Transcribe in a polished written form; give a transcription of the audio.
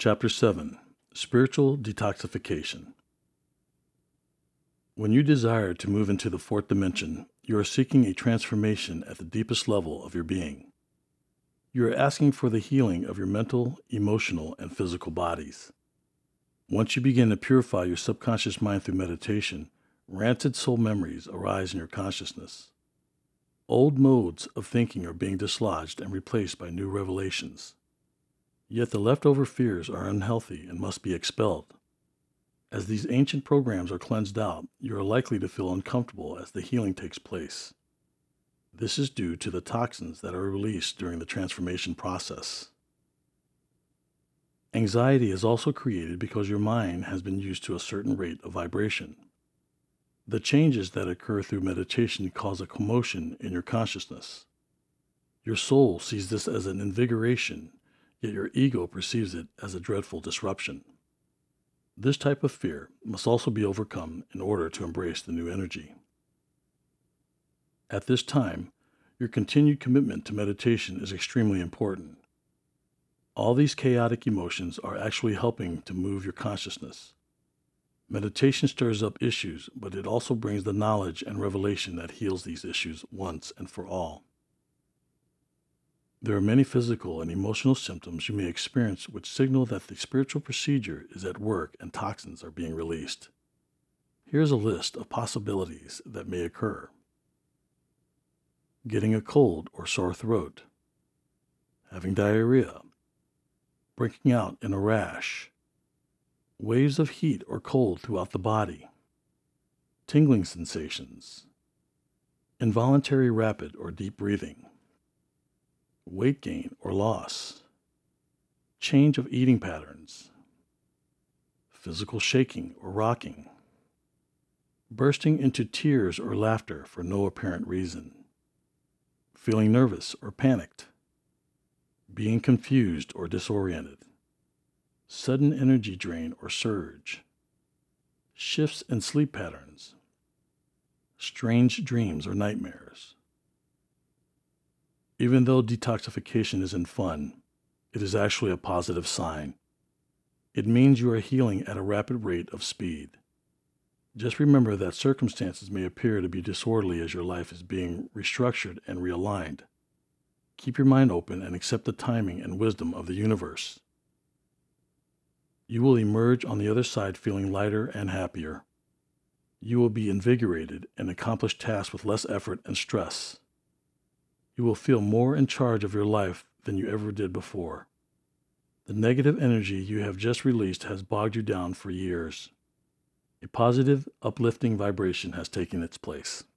Chapter 7 Spiritual Detoxification. When you desire to move into the fourth dimension, you are seeking a transformation at the deepest level of your being. You are asking for the healing of your mental, emotional, and physical bodies. Once you begin to purify your subconscious mind through meditation, rancid soul memories arise in your consciousness. Old modes of thinking are being dislodged and replaced by new revelations. Yet the leftover fears are unhealthy and must be expelled. As these ancient programs are cleansed out, you are likely to feel uncomfortable as the healing takes place. This is due to the toxins that are released during the transformation process. Anxiety is also created because your mind has been used to a certain rate of vibration. The changes that occur through meditation cause a commotion in your consciousness. Your soul sees this as an invigoration, yet your ego perceives it as a dreadful disruption. This type of fear must also be overcome in order to embrace the new energy. At this time, your continued commitment to meditation is extremely important. All these chaotic emotions are actually helping to move your consciousness. Meditation stirs up issues, but it also brings the knowledge and revelation that heals these issues once and for all. There are many physical and emotional symptoms you may experience which signal that the spiritual procedure is at work and toxins are being released. Here's a list of possibilities that may occur. Getting a cold or sore throat, having diarrhea, breaking out in a rash, waves of heat or cold throughout the body, tingling sensations, involuntary rapid or deep breathing, weight gain or loss, change of eating patterns, physical shaking or rocking, bursting into tears or laughter for no apparent reason, feeling nervous or panicked, being confused or disoriented, sudden energy drain or surge, shifts in sleep patterns, strange dreams or nightmares. Even though detoxification isn't fun, it is actually a positive sign. It means you are healing at a rapid rate of speed. Just remember that circumstances may appear to be disorderly as your life is being restructured and realigned. Keep your mind open and accept the timing and wisdom of the universe. You will emerge on the other side feeling lighter and happier. You will be invigorated and accomplish tasks with less effort and stress. You will feel more in charge of your life than you ever did before. The negative energy you have just released has bogged you down for years. A positive, uplifting vibration has taken its place.